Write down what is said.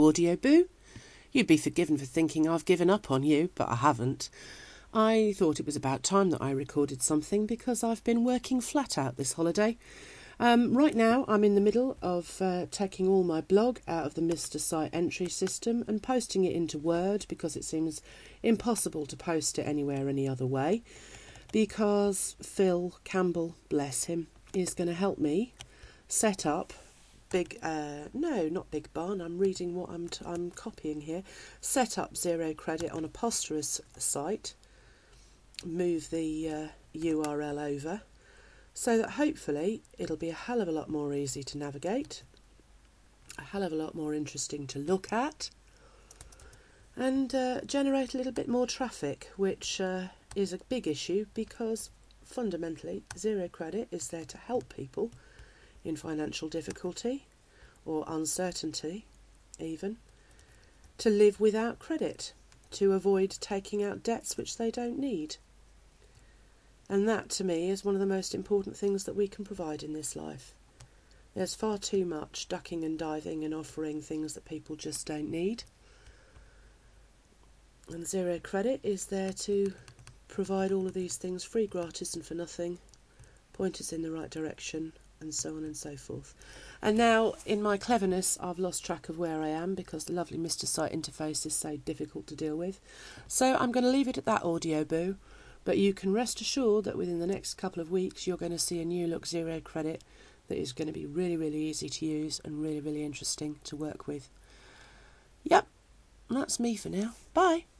Audio Boo. You'd be forgiven for thinking I've given up on you, but I haven't. I thought it was about time that I recorded something because I've been working flat out this holiday. Right now I'm in the middle of taking all my blog out of the Mr. Site entry system and posting it into Word because it seems impossible to post it anywhere any other way, because Phil Campbell, bless him, is going to help me set up not Big Barn, I'm reading what I'm copying here. Set up Zero Credit on a Posterous site, move the URL over, so that hopefully it'll be a hell of a lot more easy to navigate, a hell of a lot more interesting to look at, and generate a little bit more traffic, which is a big issue because fundamentally Zero Credit is there to help people in financial difficulty or uncertainty, even, to live without credit, to avoid taking out debts which they don't need. And that, to me, is one of the most important things that we can provide in this life. There's far too much ducking and diving and offering things that people just don't need. And Zero Credit is there to provide all of these things free, gratis and for nothing, point us in the right direction, and so on and so forth. And now, in my cleverness, I've lost track of where I am because the lovely Mr. Site interface is so difficult to deal with. So I'm going to leave it at that, Audio Boo. But you can rest assured that within the next couple of weeks you're going to see a new look Zero Credit that is going to be really, really easy to use and really, really interesting to work with. Yep, that's me for now. Bye.